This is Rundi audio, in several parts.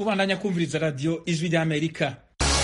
kubandanya kumviriza radio Ijwi ry'Amerika.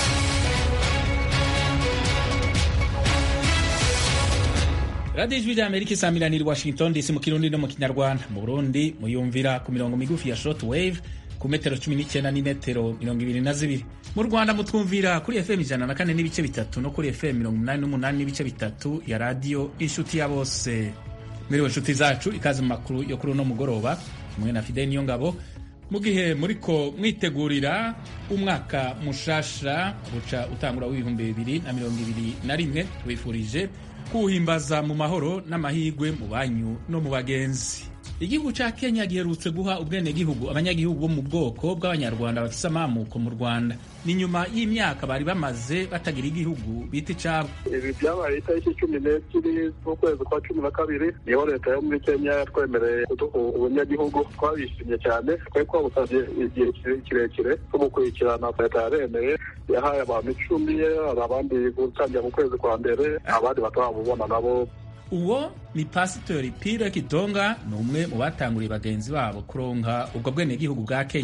Radio Ijwi ry'Amerika isamiranira Washington DC mu Kirundi no mu Kinyarwanda. Mu Burundi muyumvira ku mirongo migufi ya shortwave ku metero 19 n'imetero 22. Mu Rwanda mutwumvira kuri FM 104 n'ibice bitatu no kuri FM 88 n'ibice bitatu ya radio Inshuti ya Bose. Mwiriwe nshuti zacu, ikaze mu makuru yo kuri uno mugoroba mwe na Fidel Niyongabo. Mu gihe muriko mwitegurira umwaka mushasha buca utangura w'ibihumbi 2021, wifurije kuhimbaza mu mahoro n'amahigwe mu banyu no mu bagenzi. Igihugu ca Kenya giherutse guha ubwenegihugu abanyagihugu bo mu bwoko bw'abanyarwanda bafise amamuko mu Rwanda. Ni nyuma y'imyaka bari bamaze batagira igihugu bita icabo. Ibi byabaye itariki 12 z'ukwezi kwa 12 niho leta yo muri Kenya yatwemereye kuduha ubunyagihugu. Twabishimye cyane kuko twabusabye igihe kirekire kumukurikirana. Leta yaremeye, yahaye abantu 10, abandi gutangira mu kwezi kwa mbere, abandi batababona nabo. Uwo ni Pasiteri Pire Kitonga, ni umwe mu batanguriye bagenzi babo kuronka ubwo bwenegihugu bwa Kenya.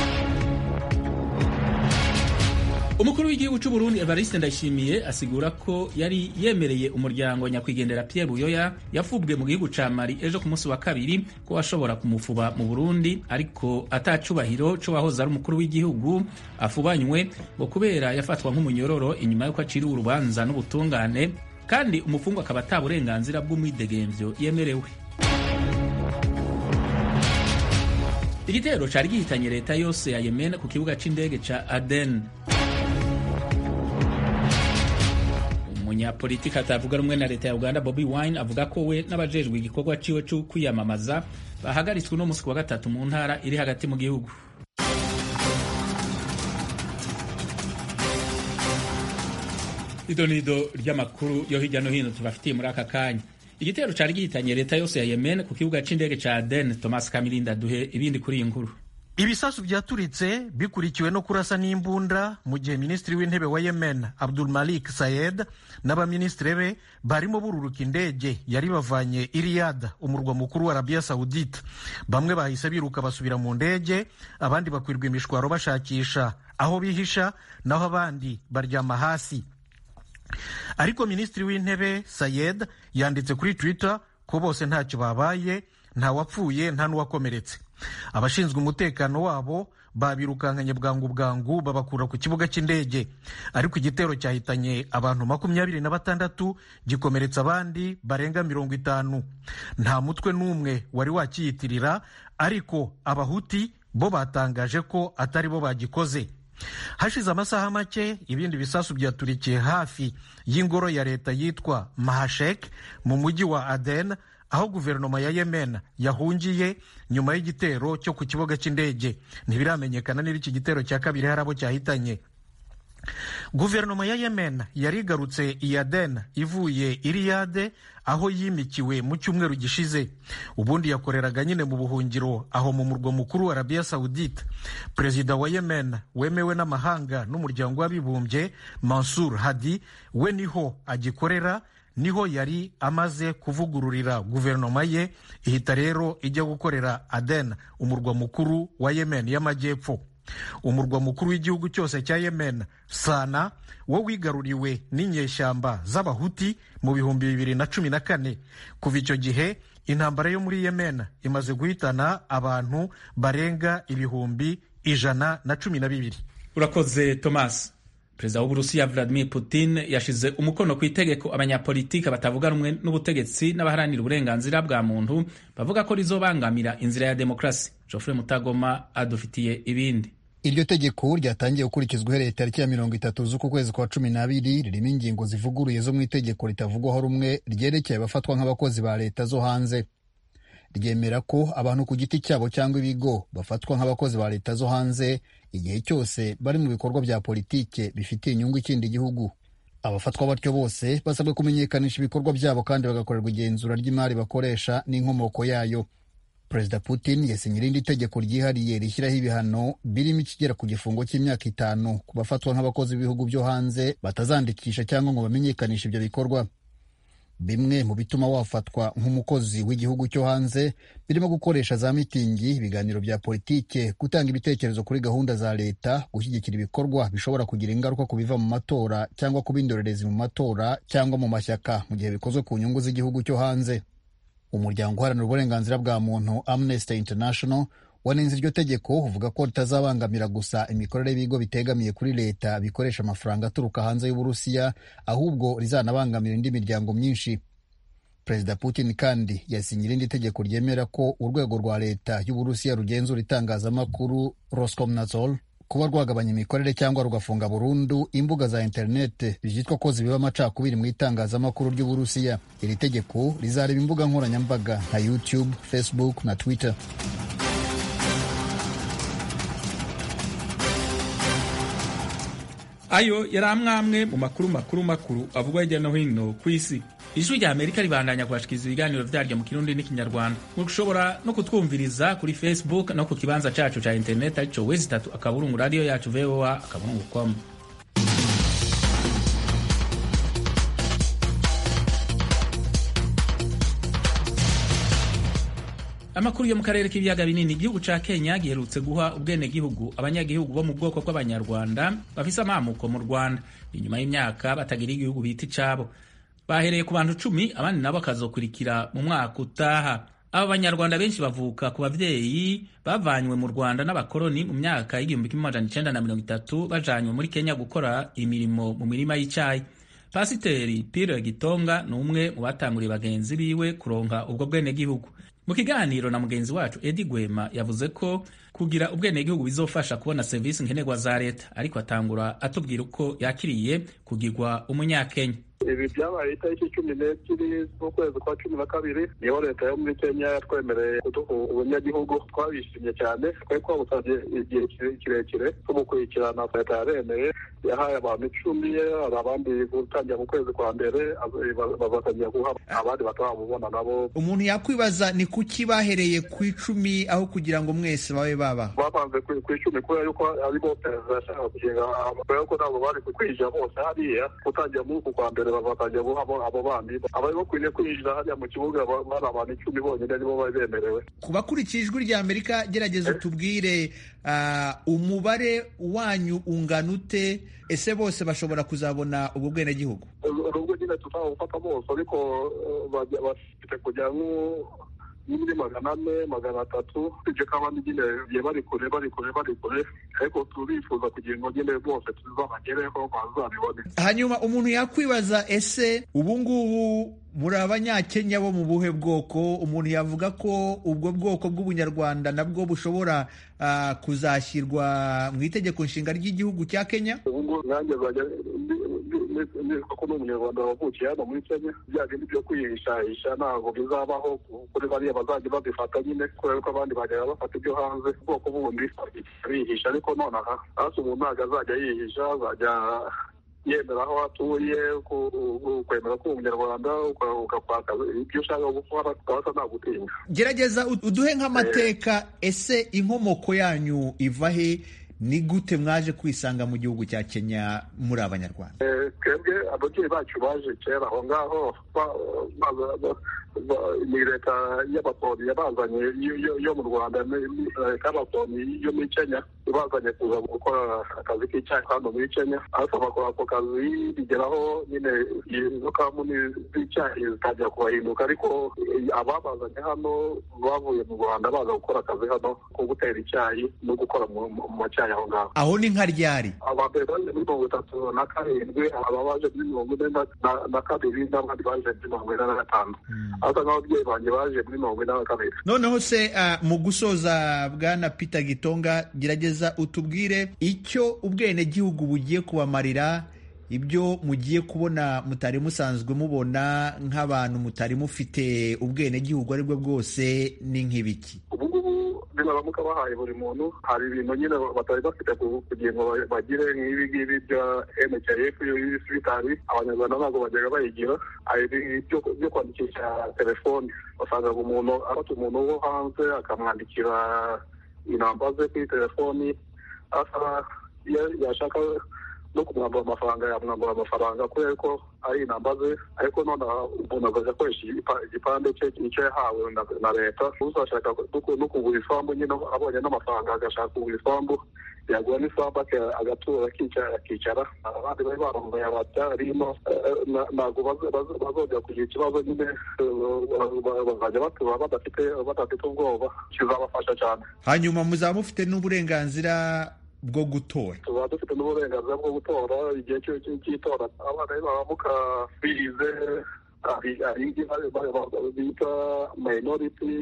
Umukuru w'igihugu cy'u Burundi Evariste Ndayishimiye asigura ko yari yemereye umuryango nyakwigendera Pierre Buyoya yafubwe mu gihugu ca Mali ejo ku munsi wa kabiri ko ashobora kumufuba mu Burundi, ariko atacubahiro co wahoze ari umukuru w'igihugu afubanywe ngo kubera yafatwa nk'umunyororo inyuma yuko aciriwe urubanza n'ubutungane, kandi umufungwa akaba ata burenganzira bw'umwidegemvyo yemerewe. Igitero cari gihitanye leta yose ya Yemen ku kibuga c'indege ca Aden. Umunyapolitika atavuga rumwe na leta ya Uganda Bobi Wine avuga ko we n'abajejwe igikorwa ciwe cyo kwiyamamaza bahagaritswe no musi wa gatatu mu ntara iri hagati mu gihugu. Idonido ry'amakuru yo hirya no hino tubafitiye muri aka kanya. Igitero cari gihitanye leta yose ya Yemen ku kibuga c'indege ca Aden. Thomas Kamirinda duhe ibindi kuri iyi nkuru. Ibisasu byaturitse bikurikiwe no kurasa n'imbunda mu gihe minisitiri w'intebe wa Yemen Abdul Malik Sayed n'abaministre be barimo bururuka indege yari bavanye i Riyadh, umurwa mukuru wa Arabia Saudite. Bamwe bahise biruka basubira mu ndege, abandi bakwirwa imishwaro bashakisha aho bihisha, naho abandi baryama hasi. Ariko minisitiri w'intebe Sayed yanditse kuri Twitter ko bose ntacyo babaye, nta wapfuye nta n'uwakomeretse. Abashinzwe umutekano wabo babirukankanye bwangu babakura ku kibuga cy'indege, ariko igitero cyahitanye abantu 26 gikomeretsa abandi barenga 50. Nta mutwe n'umwe wari wakiyitirira, ariko abahuti bo batangaje ko atari bo bagikoze. Hashize amasaha make ibindi bisasu byaturikiye hafi y'ingoro ya leta yitwa Mahashek mu mujyi wa Aden, aho guverinoma ya Yemen yahungiye nyuma y'igitero cyo ku kibuga cy'indege. Ntibiramenyekana niba iki gitero cya kabiri hari abo cyahitanye. Guverinoma ya Yemen yarigarutse i Aden ivuye i Riyadh, aho yimikiwe mu cyumweru gishize. Ubundi yakoreraga nyine mu buhungiro aho mu murwa mukuru wa Arabia Saudite. Perezida wa Yemen wemewe n'amahanga n'umuryango w'abibumbye Mansour Hadi we niho agikorera, niho yari amaze kuvugururira guverinoma ye, ihita rero ijya gukorera Aden, umurwa mukuru wa Yemen y'amajyepfo. Umurwa mukuru w'igihugu cyose cya Yemen, Sana, wo wigaruriwe n'inyeshyamba z'abahuti mu 2014. Kuva icyo gihe intambara yo muri Yemen imaze guhitana abantu barenga 112,000. Urakoze Thomas. Perezida w'Uburusiya Vladimir Putin yashize umukono ku itegeko abanyapolitike batavuga rumwe n'ubutegetsi n'abaharanira uburenganzira bwa muntu bavuga ko rizobangamira inzira ya demokrasi. Geoffrey Mutagoma adufitiye ibindi. Iryo tegeko ryatangiye gukurikizwa uhereye tariki ya 30 z'uku kwezi kwa 12, ririmo ingingo zivuguruye zo mu itegeko ritavugwaho rumwe ryerekeye abafatwa nk'abakozi ba leta zo hanze. Ryemera ko abantu ku giti cyabo cyangwa ibigo bafatwa nk'abakozi ba leta zo hanze igihe cyose bari mu bikorwa bya politike bifitiye inyungu ikindi gihugu. Abafatwa batyo bose basabwe kumenyekanisha ibikorwa byabo kandi bagakorerwa igenzura ry'imari bakoresha n'inkomoko yayo. Perezida Putin yasinye irindi tegeko ryihariye rishyiraho ibihano birimo ikigera ku gifungo cy'imyaka 5 ku bafatwa nk'abakozi b'ibihugu byo hanze batazandikisha cyangwa ngo bamenyekanishe ibyo bikorwa. Bimwe mu bituma wafatwa nk'umukozi w'igihugu cyo hanze birimo gukoresha za mitingi, ibiganiro bya politike, gutanga ibitekerezo kuri gahunda za leta, gushyigikira ibikorwa bishobora kugira ingaruka ku biva mu matora cyangwa kuba indorerezi mu matora cyangwa mu mashyaka mu gihe bikozwe ku nyungu z'igihugu cyo hanze. Umuryango uharanira uburenganzira bwa muntu Amnesty International wanenze iryo tegeko, uvuga ko ritazabangamira gusa imikorere y'ibigo bitegamiye kuri leta bikoresha amafaranga aturuka hanze y'Uburusiya, ahubwo rizanabangamira indi miryango myinshi. Perezida Putin kandi yasinye irindi tegeko ryemera ko urwego rwa leta y'Uburusiya rugenzura itangazamakuru Roskomnadzor kuba rwagabanya imikorere cyangwa rugafunga burundu imbuga za interineti byitwa ko zibiba amacakubiri mu itangazamakuru ry'Uburusiya. Iri tegeko rizareba imbuga nkoranyambaga nka YouTube, Facebook na Twitter. Ayo yari amwe mu makuru avugwa hirya no hino ku isi. Ijwi rya Amerika ribandanya kubashikiriza ibiganiro vyaryo mu Kirundi n'Ikinyarwanda. Mushobora no kutwumviriza kuri Facebook no ku kibanza cacu ca internet arico www.radio radio yacu voa.com. Amakuru yo mu karere k'ibiyaga binini. Igihugu ca Kenya giherutse guha ubwenegihugu abanyagihugu bo mu bwoko bw'Abanyarwanda bafise amamuko mu Rwanda inyuma y'imyaka batagira igihugu bita icabo. Bahereye ku bantu 10, abandi nabo bakazokurikira mu mwaka utaha. Aba Banyarwanda benshi bavuka ku bavyeyi bavanywe mu Rwanda n'abakoloni mu myaka y'1930 bajanywe muri Kenya gukora imirimo mu mirima y'icayi. Pasiteri Pierre Gitonga ni umwe mu batanguriye bagenzi biwe kuronka ubwo bwenegihugu. Mu kiganiro na mugenzi wacu Eddie Gwema yavuze ko kugira ubwenegihugu bizofasha kubona serivisi nkenerwa za leta, ariko atangura atubwira uko yakiriye kugirwa umunyakenya. Ibi byabaye itariki 12 z'ukwezi kwa 12 niho leta yo muri Kenya yatwemereye kuduha ubunyagihugu. Twabishimye cyane kuko busabye igihe kirekire kumukurikirana. Leta yaremeye, yahaye abantu 10, abandi gutangira mu kwezi kwa mbere bazatangira guha abandi batabona nabo. Umuntu yakwibaza ni kuki bahereye ku 10 aho kugira ngo mwese babe baba bapanze ku 10 kubera yuko ari bo bashaka kugenga ko nabo bari kwija bose hariya gutangira muri ku kwa mbere bazatangira guha abo bandi abari bakwiriye kwinjira hariya mu kibuga bari abantu 10 bonyine nibo bari bemerewe. Kubakurikije Ijwi rya Amerika, gerageza utubwire umubare wanyu ungana ute? Ese bose bashobora kuzabona ubwo bwenegihugu? Ubwo nyine tutawufata bose, ariko bafite kujya muri 400, 300 ibyo kabandi nyine bari kure, ariko turifuza kugira ngo nyine bose tuzabagereho bazabibone. Hanyuma umuntu yakwibaza, ese ubu ngubu muri Abanyakenya bo mu buhe bwoko? Umuntu yavuga ko ubwo bwoko bw'Ubunyarwanda nabwo bushobora kuzashyirwa mu itegeko nshinga ry'igihugu cya Kenya. Ubu nanjye ko n'Umunyarwanda wavukiye hano muri Kenya, bya bindi byo kwihishahisha ntabwo bizabaho kuri bariya bazajya babifata nyine, kubera ko abandi bajya bafata ibyo hanze ubwoko bundi bihisha. Ariko nonaha hasi umuntu ntabwo azajya yihisha, azajya yemera aho atuye, kwemera ko Umunyarwanda ugakwaka ibyo ushaka gukora ukabasa nta gutinya. Gerageza uduhe nk'amateka. Ese inkomoko yanyu iva he? Ni gute mwaje kwisanga mu gihugu cya Kenya muri Abanyarwanda? Twebwe ababyeyi bacu baje kera aho ngaho, ni leta y'abakoloni yabazanye yo mu Rwanda, leta y'abakoloni yo muri Kenya ibazanye kuza gukora akazi k'icyayi hano muri Kenya. Ariko bakora ako kazi bigeraho nyine izo kampuni z'icyayi zitangira kubahinduka, ariko ababazanye hano bavuye mu Rwanda baza gukora akazi hano ko gutera icyayi no gukora mu macyayi aho ngaho. Aho ni nka ryari? Abambere baje muri 37, ababaje muri 42, n'abandi baje muri 45. Asa n'ababyeyi banjye baje muri 42. Noneho se mu gusoza, Bwana Peter Gitonga, gerageza utubwire icyo ubwenegihugu bugiye kubamarira, ibyo mugiye kubona mutari musanzwe mubona nk'abantu mutari mufite ubwenegihugu aribwo bwose, ni nk'ibiki? Baramuka bahaye buri muntu, hari ibintu nyine batari bafite kugira ngo bagire nk'ibi ngibi bya NHIF y'ibisibitari. Abanyarwanda ntabwo bajyaga bayigira. Hari byo kwandikisha telefoni, wasangaga umuntu afata umuntu wo hanze akamwandikira inamba ze kuri telefoni, yashaka no kumwambura amafaranga yamwambura amafaranga kubera ko ari inamba ze, ariko none umuntu agaza akoresha igipande cye icyo yahawe na leta. Uzashaka no kugura isambu nyine abonye n'amafaranga agashaka kugura isambu, yagura n'isambu agatura akicara. Abandi bari barambuye abatarimo ntabwo bazongera kugira ikibazo nyine, bazajya batura badafite ubwoba, kizabafasha cyane. Hanyuma muzaba mufite n'uburenganzira bwo gutora. Tuba dufite n'uburenganzira bwo gutora igihe cy'itora. Abana baramuka bize bita minority,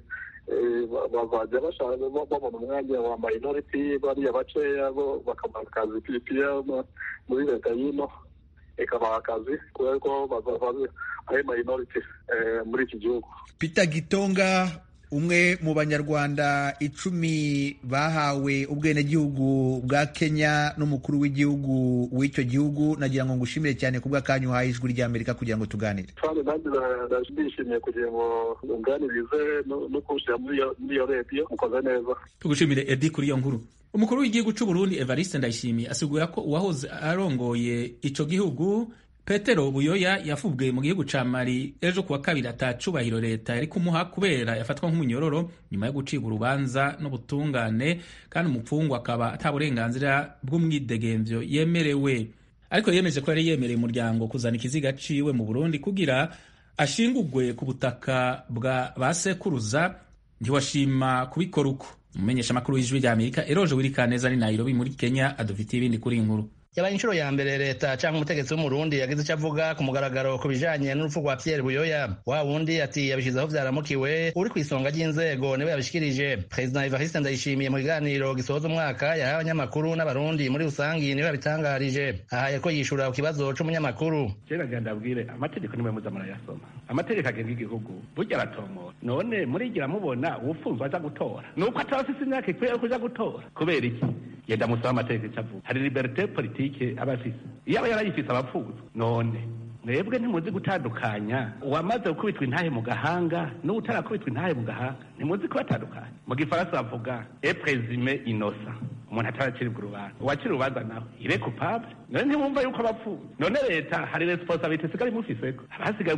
bazajya bashaka babona umwanya wa minority, bariya bakeya bo bakabaha akazi pipiya muri leta y'ino ikabaha akazi kubera ko ari minority muri iki gihugu. Peter Gitonga, umwe mu banyarwanda 10 bahawe ubwenegihugu bwa Kenya n'umukuru w'igihugu w'icyo gihugu, nagira ngo ngushimire cyane kubwa kanyu uhaye Ijwi ry'Amerika kugira ngo tuganire. Kandi nanjye ndashimye kugira ngo nganirize no kushira muri iyo radio, mukoze neza. Tugushimire Edi kuri iyo nkuru. Umukuru w'igihugu cy'u Burundi Evariste Ndayishimiye asigura ko uwahoze arongoye ico gihugu Petero Buyoya yafubwe mu gihugu ca Mali ejo kuwa kabiri atacubahiro leta yari kumuha kubera yafatwa nk'umunyororo nyuma yo gucibwa urubanza n'ubutungane, kandi umupfungwa akaba ataburenganzira bw'umwidegemvyo yemerewe. Ariko yemeje ko yari yemereye umuryango kuzana ikiziga ciwe mu Burundi kugira ashingurwe ku butaka bwa basekuruza, ntiwashima kubikora uko. Umumenyesha makuru w'Ijwi ry'Amerika Eroje Wirikaneza ni Nairobi muri Kenya adufitiye ibindi kuri inkuru. Yabaye inshuro ya mbere leta cyangwa umutegetsi w'umurundi yagize icyo avuga ku mugaragaro ku bijanye n'urupfu rwa Pierre Buyoya. Wa wundi ati yabishizeho vyaramukiwe, uri ku isonga ry'inzego niwe yabishikirije. President Evariste Ndayishimiye mu kiganiro gisoza umwaka yahaye abanyamakuru n'abarundi muri rusangi niwe yabitangarije. Ahaye ko yishura ku kibazo c'umunyamakuru. Kera ganda abwire amategeko nimwe muzamara yasoma. Amategeko agenga igihugu burya aratomora. None murigira mubona ufunzwe aza gutora. Nuko atafise imyaka ikwiye kuja gutora. Kubera iki? Yenda musaba amategeko icavuga. Hari liberté politique abafise. Iyo aba yarayifise abapfuza. None mwebwe ntimuzi gutandukanya uwamaze gukubitwa intahe mu gahanga n'utarakubitwa intahe mu gahanga, ntimuzi kubatandukanya. Mu gifaransa bavuga est présumé innocent, umuntu ataraciribwa urubanza. Uwacira urubanza nawe il est coupable. None ntimwumva yuko abapfuza. None leta hari responsabilité sigari mufiseko. Abasigaye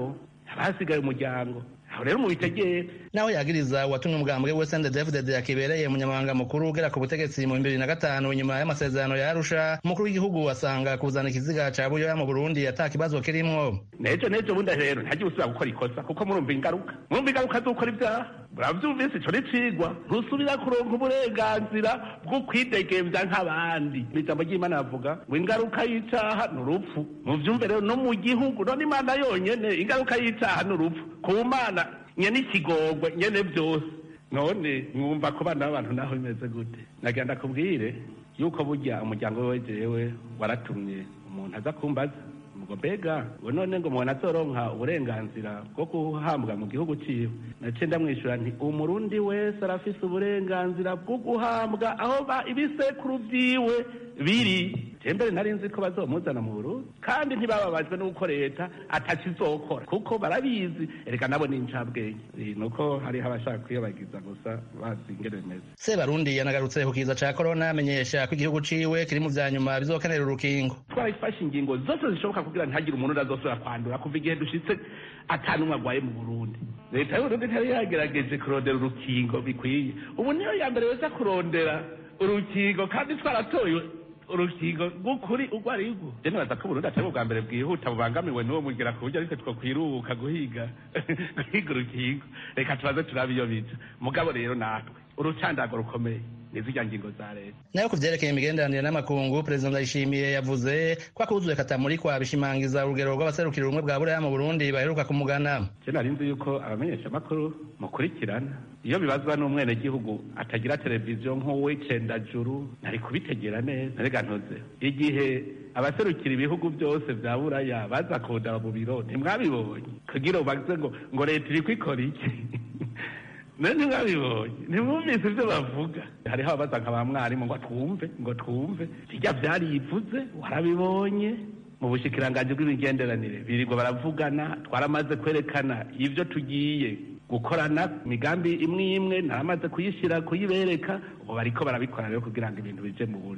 umuryango aho rero mubitegere. Naho yagiriza uwatumye umugambwe we CNDD-FDD yakibereye umunyamabanga mukuru ugera ku butegetsi mu 2005 nyuma y'amasezerano ya Arusha, umukuru w'igihugu asanga kuzana ikiziga ca Buyoya mu Burundi atakibazo kirimwo. Nejo bundi rero ntagiye usubira gukora ikosa kuko murumva ingaruka z'ukora ibyaha. Muravyumvise ico nicigwa, ntusubira kuronka uburenganzira bwo kwidegemvya nk'abandi. Ijambo ry'Imana bavuga ngo ingaruka y'icaha n'urupfu. Muvyumve rero no mu gihugu none Imana yonyene ingaruka y'icaha n'urupfu. Ku Mana nyene ikigongwe nyene byose. None mwumva ko bana b'abantu naho bimeze gute? Nagenda kubwire yuko burya umuryango we jewe waratumye umuntu aza kumbaza ngo mbega none ngo umuntu azoronka uburenganzira bwo guhambwa mu gihugu ciwe. Nace ndamwishura nti umurundi wese arafise uburenganzira bwo guhambwa aho ibisekuru vyiwe biri. Mbere nari nzi ko bazomuzana mu Burundi kandi ntibababajwe n'uko leta atakizokora kuko barabizi. Ereka nabo ni incabwenge, nuko hari abashaka kwiyobagiza gusa bazi ingene bimeze. Sebarundi yanagarutse ku kiza ca corona amenyesha ko igihugu ciwe kiri mu vyanyuma bizokenera urukingo. Twarifashe ingingo zose zishoboka kugira ntihagire umuntu azosubira kwandura kuva igihe dushitse atanumwe agwaye mu Burundi. Leta y'Uburundi ntari yagerageje kurondera urukingo bikwiye. Ubu niyo ya mbere wese kurondera urukingo kandi twaratoye urukingo rw'ukuri urwo ari rwo. Je nibaza ko Burundi atari ubwa mbere bwihuta bubangamiwe n'uwo mugera ku buryo ariko twokwiruka guhiga urukingo. Reka tubaze turabe iyo bica. Mugabo rero natwe urucandago rukomeye n'izirya ngingo za leta. Nayo kuvyerekeye imigenderanire n'amakungu, President Ndayishimiye yavuze ko akuzuye katamurikwa bishimangiza urugero rw'abaserukira ubumwe bwa Buraya mu Burundi baheruka kumugana. Je narinzi yuko abamenyesha makuru mukurikirana iyo bibazwa n'umwene gihugu atagira televiziyo nk'uw'icendajuru nari kubitegera neza. Narega ntoze igihe abaserukira ibihugu byose vya Buraya baza kudaba mu biro ntimwabibonye kugira baze ngo leta iri kwikora iki. Nani mwabibonye ntimwumvise ivyo bavuga. Hariho ababaza nka ba mwarimu ngo twumve sijya vyarivuze warabibonye. Mu bushikiranganje bw'imigenderanire birirwa baravugana, twaramaze kwerekana ivyo tugiye gukorana migambi imwe naramaze kuyishira kuyibereka, ubu bariko barabikora rero kugira ngo ibintu bije mu buryo.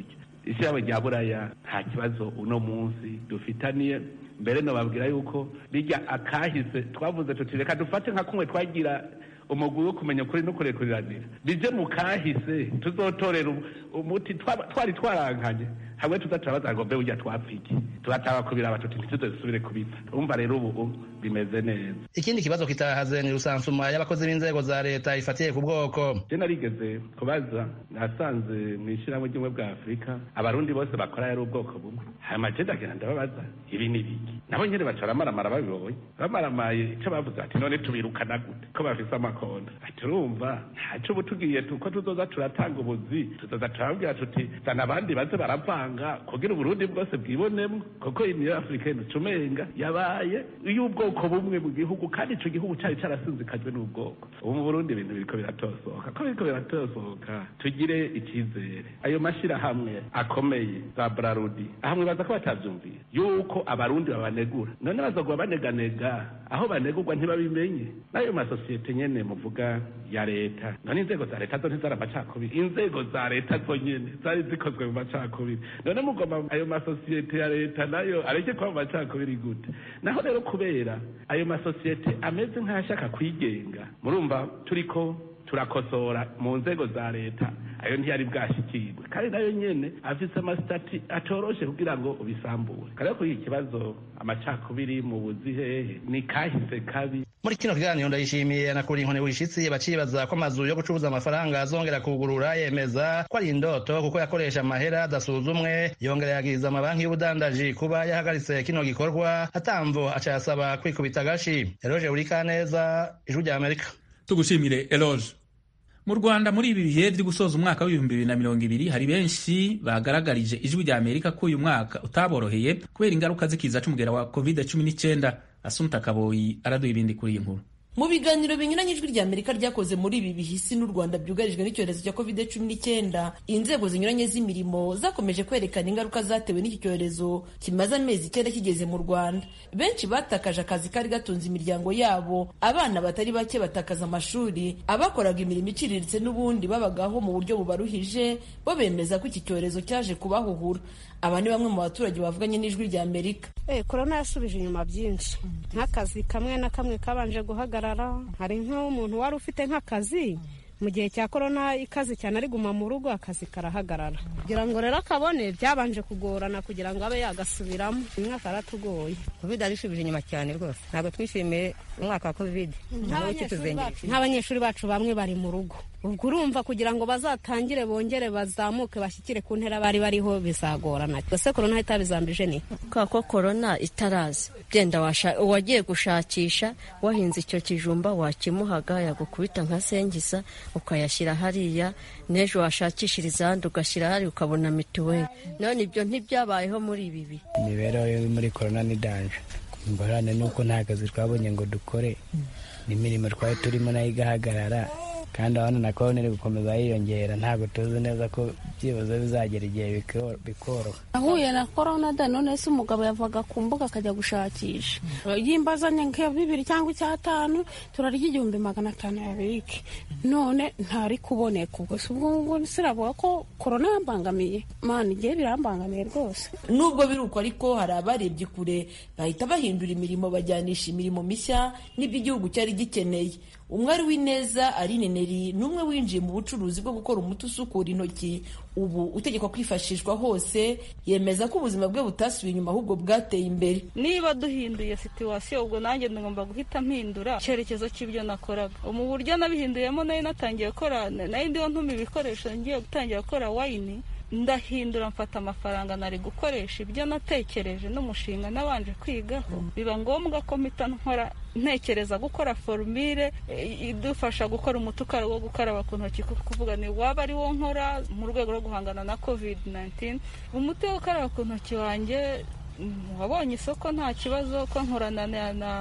ishyirahamwe rya buraya nta kibazo uno munsi dufitaniye, mbere nobabwira yuko bijya akahise twavuze tuti reka dufate nka kumwe twagira umugwi wo kumenya ukuri no kurekuriranira, bije mu kahise tuzotorera umuti twari twarankanye hamwe tuzaturabaza ngo mbe burya twapfiki tugataba kubira abatuti ntituzosubire kubipfa. Urumva rero ubu bimeze neza. Ikindi kibazo kitahaze ni rusansuma y'abakozi b'inzego za leta ifatiye ku bwoko. Je narigeze kubaza, nasanze mw'ishyirahamwe ry'ubumwe bwa Afurika abarundi bose bakora yari ubwoko bumwe, hanyuma je ndagenda ndababaza ibi ni biki, nabo nyene baca baramaramara babibonye, bamaramaye ico bavuze ati none tubirukana gute ko bafise amakonda. Ati urumva ntaco ubu tugiye tuko tuzoza turatanga ubuzi, tuzoza turababwira tuti zana abandi baze baravanga kugira Uburundi bwose bwibonemwo, kuko Union Africaine tumenga yabaye y'ubwoko bumwe mu gihugu, kandi ico gihugu cari carasinzikajwe n'ubwoko. Ubu mu Burundi ibintu biriko biratosohoka, ko biriko biratosohoka tugire ikizere. Ayo mashirahamwe akomeye za Brarudi ahamwe baza ko batavyumviye yuko abarundi babanegura, none bazogwa baneganega aho banegurwa ntibabimenye. Nayo masosiyete nyene muvuga ya leta, none inzego za leta zo ntizari amacakubiri, inzego za leta zo nyene zari zikozwe mu macakubiri, none mugoma ayo masosiyete ya leta nayo areke kuba mu macakubiri gute? Naho rero kubera ayo masosiyete ameze nk'ashaka kwigenga, murumva turiko turakosora mu nzego za leta, ayo ntiyari bwashikirwe, kandi nayo nyene afise amasitati atoroshe kugira ngo ubisambure. Kandi kuri iki kibazo amacakubiri mu buzihehe ni kahise kabi. Muri kino kiganiro Ndayishimiye anakura inkoni wishitsi bacibaza ko amazu yo gucuruza amafaranga azongera kugurura, yemeza ko ari indoto kuko yakoresha amahera adasuzumwe, yongera yagiriza amabanki y'ubudandaji kuba yahagaritse kino gikorwa, atamvo aca yasaba kwikubita agashi. Eloge Urikaneza, Ijwi rya Amerika. Tugushimire Eloge. Mu Rwanda muri ibi bihe byo gusoza umwaka w'2020 hari benshi bagaragarije Ijwi rya Amerika ko uyu mwaka utaboroheye kubera ingaruka z'ikiza c'umugera wa COVID-19. Asumta Kaboyi araduha ibindi kuri iyi nkuru. Mu biganiro binyuranye Ijwi rya Amerika ryakoze muri ibi bihisi n'u Rwanda byugarijwe n'icyorezo cya COVID-19, inzego zinyuranye z'imirimo zakomeje kwerekana ingaruka zatewe n'iki cyorezo kimaze amezi 9 kigeze mu Rwanda. Benshi batakaje akazi kari gatunze imiryango yabo, abana batari bake batakaza amashuri, abakoraga imirimo iciriritse n'ubundi babagaho mu buryo bubaruhije, bo bemeza ko iki cyorezo cyaje kubahuhura. Aba ni bamwe mu baturage bavuganye n'Ijwi rya Amerika. Corona yasubije inyuma byinshi, nk'akazi kamwe na kamwe kabanje guhagarara. Hari nk'umuntu wari ufite nk'akazi mu gihe cya corona ikaze cyane ari guma mu rugo, akazi karahagarara. Kugira ngo rero akabone byabanje kugorana kugira ngo abe yagasubiramo. Umwaka aratugoye. Covid arishubije inyuma cyane rwose. Ntabwo twishimiye umwaka wa Covid. Nk'abanyeshuri bacu bamwe bari mu rugo. Ubwo urumva kugira ngo bazatangire bongere bazamuke bashyikire ku ntera bari bariho bizagorana. Ese corona itabizambije ni ko corona itaraza, byenda wagiye gushakisha, wahinze icyo kijumba wakimuhaga yagukubita nka sengiza ukayashyira hariya, n'ejo washakishiriza ahandi ugashyira hari ukabona mituweli. None ibyo ntibyabayeho muri ibi bihe. Imibereho yo muri corona ni danje. Ingorane nuko nta kazi twabonye ngo dukore, n'imirimo twari turimo nayo igahagarara, kandi abana na corona iri gukomeza yiyongera. Ntabwo tuzi neza ko byibuze bizagera igihe bikoroha. Ahuye na corona da none se umugabo yavaga ku mbuga akajya gushakisha yimbazanye nka 2 cyangwa 5 turarya 1500 yabike, none ntari kuboneka. Ubwo siravuga ko corona yambangamiye, mani igihe birambangamiye rwose. Nubwo biruko ariko hari abarebye kure bahita bahindura imirimo, bajyanisha imirimo mishya n'iby'igihugu cyari gikeneye. Umwari w'ineza Aline Neri numwe winjiye mu bucuruzi bwo gukora umuti usukura intoki, ubu utegekwa kwifashishwa hose. Yemeza ko ubuzima bwe butasubiye inyuma ahubwo bwateye imbere. Niba duhinduye situation, ubwo nanjye ngomba guhita mpindura icyerekezo cy'ibyo nakoraga. Mu buryo nabihinduyemo nayo natangiye gukora, nayo ndiho ntuma ibikoresho ngiye gutangira gukora wine, ndahindura mfata amafaranga nari gukoresha ibyo natekereje n'umushinga nabanje kwigaho. Biba ngombwa ko mpita nkora ntekereza gukora formule idufasha gukora umutukaro wo gukaraba ku ntoki, kuvuga ni waba ari wo nkora mu rwego rwo guhangana na COVID-19. Umuti wo gukaraba ku ntoki wanjye wabonye isoko nta kibazo, ko nkorana na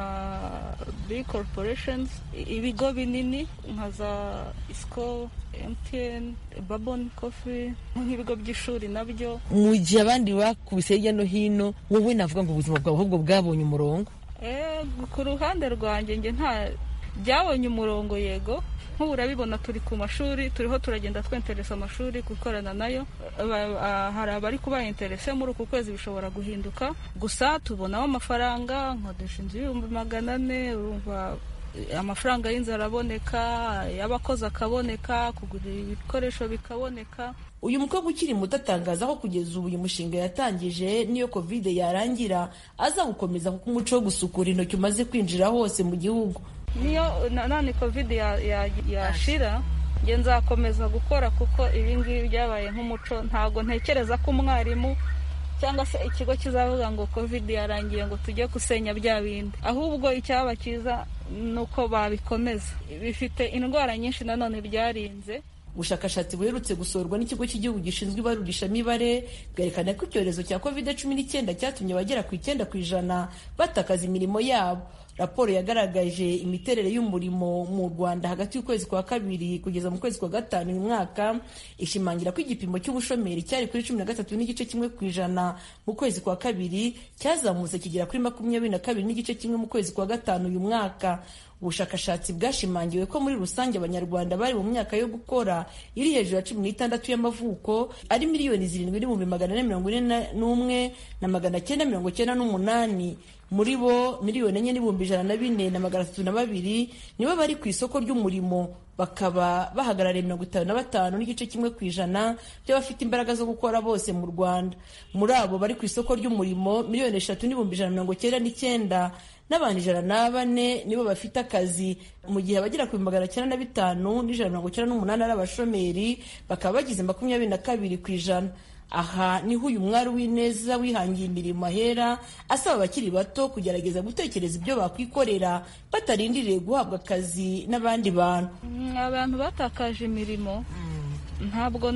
big corporations, ibigo binini nka za Isco, MTN, Babon Coffee, nk'ibigo by'ishuri nabyo. Mu gihe abandi bakubise hirya no hino, wowe navuga ngo ubuzima bwawe ahubwo bwabonye umurongo. Ku ruhande rwanjye nge byabonye umurongo yego nk'ubu urabibona turi ku mashuri turiho turagenda twenteresa amashuri gukorana nayo hari abari kuba interese muri uku kwezi bishobora guhinduka gusa tubonaho amafaranga nkodesha inzu $400 urumva amafaranga y'inzu araboneka y'abakozi akaboneka kugura ibikoresho bikaboneka. Uyu mukobwa ukiri muto atangaza ko kugeza ubu uyu mushinga yatangije niyo covid yarangira aza gukomeza kuko umuco wo gusukura intoki umaze kwinjira hose mu gihugu. Niyo nani covid yashira nge nzakomeza gukora kuko ibi ngibi byabaye nk'umuco. Ntago ntekereza ko umwarimu cyangwa se ikigo kizavuga ngo covid yarangiye ngo tujye gusenya bya bindi, ahubwo icyaba cyiza nuko babikomeza. Bifite indwara nyinshi nanone byarinze. Ubushakashatsi buherutse gusorwa n'ikigo cy'igihugu gishinzwe ibarurishamibare bwerekana ko icyorezo cya covid-19 cyatumye abagera ku 9% batakaza imirimo yabo. Raporo yagaragaje imiterere y'umurimo mu Rwanda hagati y'ukwezi kwa kabiri kugeza mu kwezi kwa gatanu uyu mwaka, ishimangira ko igipimo cy'ubushomeri cyari kuri 13.1% mu kwezi kwa kabiri cyazamutse kigera kuri 22.1% mu kwezi kwa gatanu uyu mwaka. Ubushakashatsi bwashimangiwe ko muri rusange abanyarwanda bari mu myaka yo gukora iri hejuru ya 16 y'amavuko ari 7,741,998. Muri bo 4,404,302 nibo bari ku isoko ry'umurimo, bakaba bahagarariye 55.1% by'abafite imbaraga zo gukora bose mu Rwanda. Muri abo bari ku isoko ry'umurimo 3,199,000 n'abantu 104 nibo bafite akazi, mu gihe abagera ku 905,198 ari abashomeri, bakaba bagize 22%. Aha niho uyu mwari w'ineza wihangiye imirimo ahera asaba abakiri bato kugerageza gutekereza ibyo bakwikorera batarindiriye guhabwa akazi n'abandi bantu. Abantu batakaje imirimo ntabwo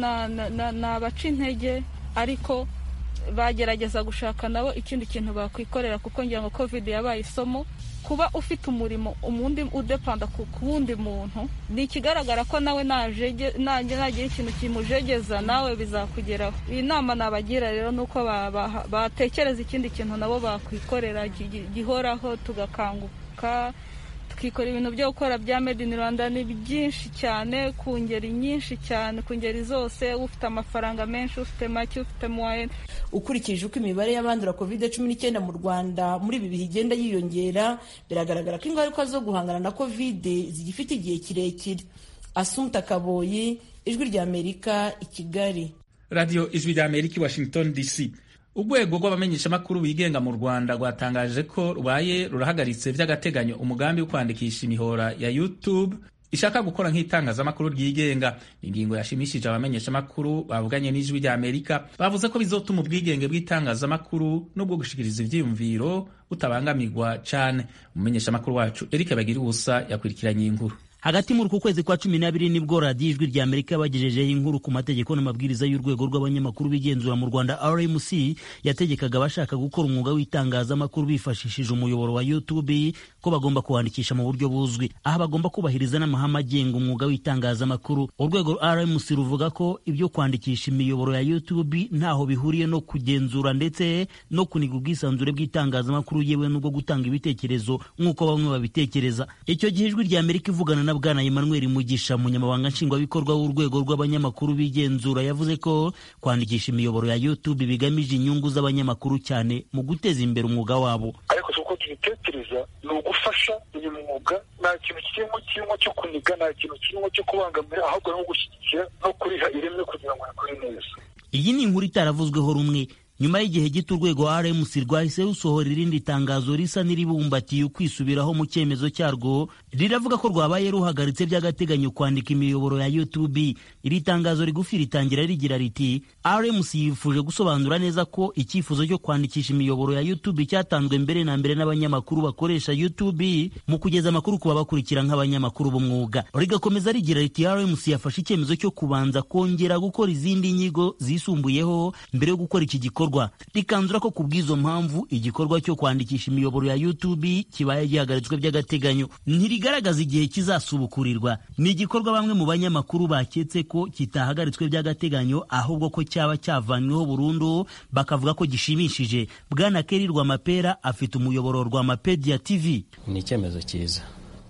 nabaca intege, ariko bagerageza gushaka nabo ikindi kintu bakwikorera, kuko ngira ngo covid yabaye isomo. Kuba ufite umurimo umundi udepanda ku wundi muntu ni ikigaragara ko nawe nagira ikintu kimujegeza nawe bizakugeraho. Iyi nama nabagira rero nuko batekereza ikindi kintu nabo bakwikorera gihoraho, tugakanguka tukikora ibintu byo gukora bya made in Rwanda. Ni byinshi cyane, ku ngeri nyinshi cyane, ku ngeri zose, ufite amafaranga menshi, ufite make, ufite moyen. Ukurikije uko imibare y'abandura covid-19 mu Rwanda muri ibi bihe igenda yiyongera, biragaragara ko ingaruka zo guhangana na covid zigifite igihe kirekire. Assumpta Kaboyi, Ijwi rya Amerika, i Kigali. Radio Ijwi rya Amerika, Washington DC. Urwego rw'abamenyeshamakuru bigenga mu Rwanda rwatangaje ko rubaye rurahagaritse by'agateganyo umugambi wo kwandikisha imihora ya YouTube ishaka gukora nk'itangazamakuru ryigenga. Ingingo yashimishije abamenyeshamakuru bavuganye n'Ijwi rya Amerika, bavuze ko bizotuma ubwigenge bw'itangazamakuru n'ubwo gushikiriza ivyiyumviro butabangamirwa cyane. Umumenyeshamakuru wacu Eric Bagiribusa yakurikiranye inkuru. Hagati muri uku kwezi kwa 12 nibwo Radio Ijwi rya Amerika bagejejeho inkuru ku mategeko n'amabwiriza y'urwego rw'abanyamakuru bigenzura mu Rwanda RMC yategekaga abashaka gukora umwuga w'itangazamakuru bifashishije umuyoboro wa YouTube ko bagomba kuwandikisha mu buryo buzwi, aho bagomba kubahiriza n'amahame agenga umwuga w'itangazamakuru. Urwego RMC ruvuga ko ibyo kwandikisha imiyoboro ya YouTube ntaho bihuriye no kugenzura ndetse no kuniga ubwisanzure bw'itangazamakuru yewe n'ubwo gutanga ibitekerezo nk'uko bamwe babitekereza. Icyo gihe Ijwi rya Amerika ivugana na Bwana Emmanuel Mugisha, umunyamabanga nshingwabikorwa w'urwego rw'abanyamakuru bigenzura, yavuze ko kwandikisha imiyoboro ya YouTube bigamije inyungu z'abanyamakuru cyane mu guteza imbere umwuga wabo. Ariko uko tubitekereza ni ugufasha uyu mwuga, nta kintu kirimo cyo kuniga, nta kintu kirimo cyo kubangamira, ahubwo no gushyigikira no kuriha ireme kugira ngo ikore neza. Iyi ni inkuru itaravuzweho rumwe. Nyuma y'igihe gito urwego RMC rwahise rusohora irindi tangazo risa n'iribumbatiye ukwisubiraho mu cyemezo cyarwo, riravuga ko rwabaye ruhagaritse by'agateganyo kwandika imiyoboro ya YouTube. Iri tangazo rigufi ritangira rigira riti: RMC yifuje gusobanura neza ko icyifuzo cyo kwandikisha imiyoboro ya YouTube cyatanzwe mbere na mbere n'abanyamakuru bakoresha YouTube mu kugeza amakuru kuba bakurikira nk'abanyamakuru b'umwuga. Rigakomeza rigira riti: RMC yafashe icyemezo cyo kubanza kongera gukora izindi nyigo zisumbuyeho mbere yo gukora iki gikorwa. Rikanzura ko kubw'izo mpamvu igikorwa cyo kwandikisha imiyoboro ya YouTube kibaye gihagaritswe by'agateganyo. Ntirigaragaza igihe kizasubukurirwa. Ni igikorwa bamwe mu banyamakuru baketse ko kitahagaritswe by'agateganyo, ahubwo ko cyaba cyavanyweho burundu, bakavuga ko gishimishije. Bwana Keri Rwamapera afite umuyoboro Rwamapedia TV. Ni icyemezo cyiza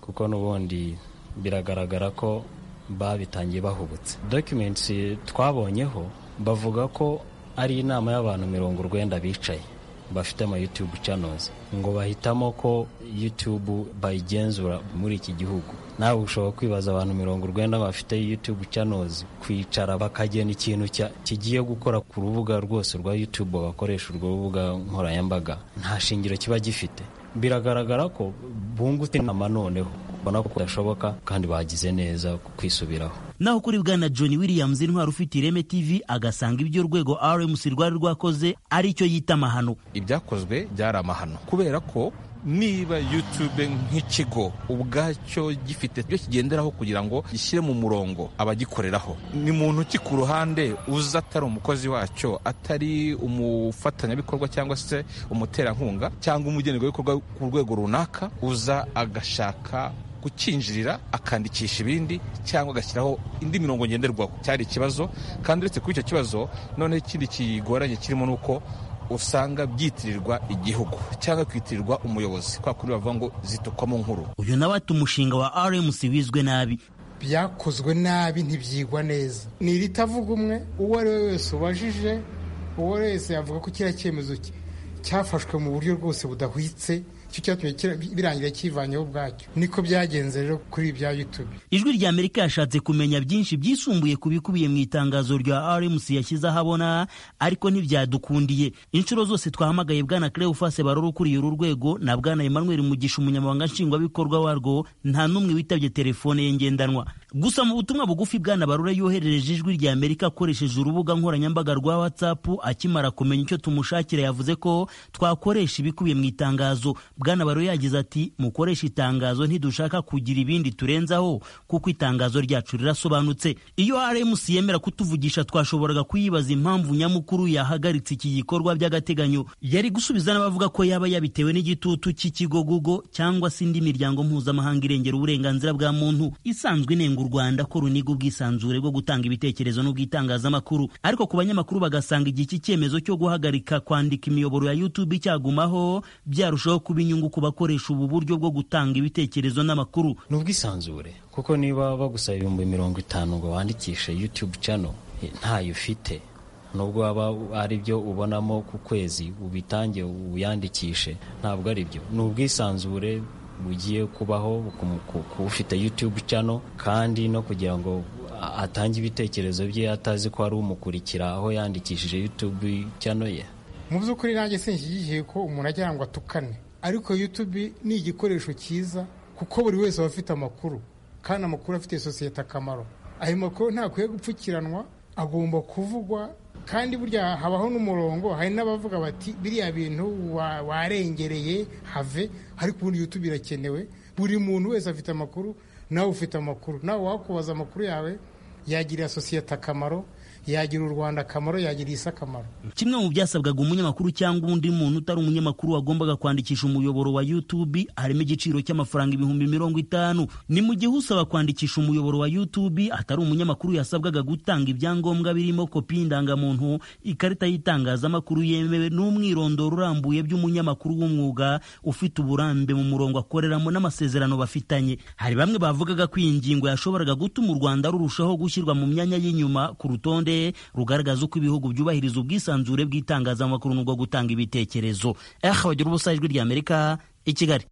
kuko n'ubundi biragaragara ko babitangiye bahubutse. Documents twabonyeho bavuga ko ari inama y'abantu 90 bicaye bafite ama YouTube channels, ngo bahitamo ko YouTube bayigenzura muri iki gihugu. Nawe ushobora kwibaza abantu 90 bafite YouTube channels kwicara bakagena ikintu kigiye gukora ku rubuga rwose rwa YouTube, bakoresha urwo rubuga nkoranyambaga, nta shingiro kiba gifite. Biragaragara ko bungutse inama noneho ubona ko kudashoboka, kandi bagize neza kwisubiraho. Naho kuri bwana John Williams intwari ufite Ireme TV agasanga ibyo urwego RMC rwari rwakoze ari icyo yita amahano. Ibyakozwe byari amahano kubera ko niba YouTube nk'ikigo ubwacyo gifite byo kigenderaho kugira ngo gishyire mu murongo abagikoreraho, ni muntu ki ku ruhande uza atari umukozi wacyo, atari umufatanyabikorwa cyangwa se umuterankunga cyangwa umugenerwabikorwa ku rwego runaka, uza agashaka gukinjirira akandikisha ibindi cyangwa agashyiraho indi mirongo ngenderwaho. Cyari ikibazo, kandi uretse kuri icyo kibazo noneho ikindi kigoranye kirimo nuko usanga byitirirwa igihugu cyangwa kwitirirwa umuyobozi, kwa kuri bavuga ngo zitukwamo nkuru. Uyu nawe ati umushinga wa RMC wizwe nabi, byakozwe nabi, ntibyigwa neza. Ni iritavuga umwe, uwo ari we wese ubajije, uwo wese yavuga ko kiriya cyemezo cyafashwe mu buryo rwose budahwitse, cyo cyatumye birangira kivanyeho ubwacyo. Niko byagenze rero kuri bya YouTube. Ijwi rya Amerika yashatse kumenya byinshi byisumbuye kubikubiye mu itangazo rya RMC yashyize ahabona, ariko ntibyadukundiye. Inshuro zose twahamagaye bwana Cleophas Barora ukuriye uru rwego na bwana Emmanuel Mugisha umunyamabanga nshingwabikorwa warwo, nta n'umwe witabye telefone ye ngendanwa. Gusa mu butumwa bugufi bwana Barora yoherereje Ijwi rya Amerika akoresheje urubuga nkoranyambaga rwa WhatsApp akimara kumenya icyo tumushakira, yavuze ko twakoresha ibikubiye mu itangazo. Bwana Barora yagize ati mukoresha itangazo, ntidushaka kugira ibindi turenzaho kuko itangazo ryacu rirasobanutse. Iyo RMC yemera kutuvugisha twashoboraga kuyibaza impamvu nyamukuru yahagaritse iki gikorwa by'agateganyo. Yari gusubiza n'abavuga ko yaba yabitewe n'igitutu cy'ikigo Google cyangwa se indi miryango mpuzamahanga irengera uburenganzira bwa muntu isanzwe inenga u Rwanda ko runiga ubwisanzure bwo gutanga ibitekerezo n'ubwitangazamakuru. Ariko ku banyamakuru bagasanga iki cyemezo cyo guhagarika kwandika imiyoboro ya YouTube cyagumaho byarushaho kuba inyungu ku bakoresha ubu buryo bwo gutanga ibitekerezo n'amakuru. N'ubwisanzure kuko niba bagusaba 50,000 ngo wandikishe YouTube channel ntayo ufite, nubwo waba ari byo ubonamo ku kwezi ubitange uyandikishe, ntabwo ari byo. N'ubwisanzure bugiye kubaho ku ufite YouTube channel, kandi no kugira ngo atange ibitekerezo bye atazi ko ari umukurikira aho yandikishije YouTube channel ye. Mu by'ukuri nanjye sinshyigikiye ko umuntu agira ngo atukane, ariko YouTube ni igikoresho cyiza kuko buri wese aba afite amakuru, kandi amakuru afite sosiyete akamaro. Ayo makuru ntakwiye gupfukiranwa, agomba kuvugwa, kandi burya habaho n'umurongo. Hari n'abavuga bati biriya bintu warengereye have, ariko ubundi YouTube irakenewe. Buri muntu wese afite amakuru, nawe ufite amakuru, nawe wakubaza amakuru yawe yagirira sosiyete akamaro, yagira u Rwanda akamaro, yagira isi akamaro. Kimwe mu byasabwaga umunyamakuru cyangwa undi muntu utari umunyamakuru wagombaga kwandikisha umuyoboro wa YouTube harimo igiciro cy'amafaranga 50,000. Ni mu gihe usaba kwandikisha umuyoboro wa YouTube atari umunyamakuru yasabwaga gutanga ibyangombwa birimo kopi y'indangamuntu, ikarita y'itangazamakuru yemewe n'umwirondoro urambuye by'umunyamakuru w'umwuga ufite uburambe mu murongo akoreramo n'amasezerano bafitanye. Hari bamwe bavugaga ko iyi ngingo yashoboraga gutuma u Rwanda rurushaho gushyirwa mu myanya y'inyuma ku rutonde rugaragaza uko ibihugu byubahiriza ubwisanzure bw'itangazamakuru n'ubwo gutanga ibitekerezo. Bagira ubusa, Ijwi rya Amerika, i Kigali.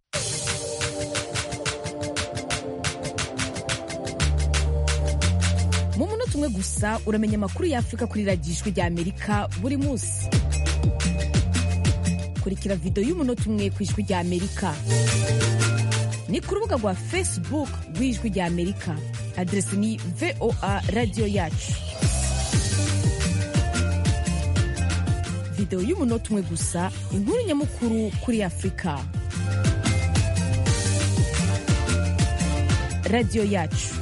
Mu munota umwe gusa uramenya amakuru y'Afurika kuri radiyo Ijwi rya Amerika buri munsi. Kurikira video y'umunota umwe ku Ijwi rya Amerika ni ku rubuga rwa Facebook rw'Ijwi rya Amerika. Adresi ni VOA Radio Yacu. Video y'umunota umwe gusa, inkuru nyamukuru kuri Afurika. Radio Yacu.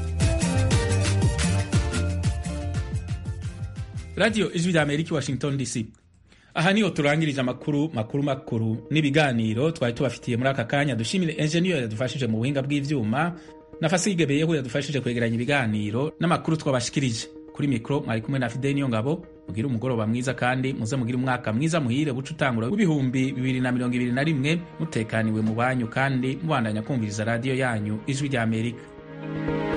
Radio Ijwi rya Amerika, Washington DC. Aha niho turangirije amakuru makuru n'ibiganiro twari tubafitiye muri aka kanya. Dushimire engineer yadufashije mu buhinga bw'ivyuma na Fasige Beyeho yadufashije kwegeranya ibiganiro n'amakuru twabashikirije. Kuri mikro mwari kumwe na Fidel Niyongabo. mugire umugoroba mwiza kandi muze mugire umwaka mwiza muhire buca utangura w'ibihumbi 2021 mutekaniwe mu banyu kandi mubandanya kumviriza radiyo yanyu ijwi rya Amerika.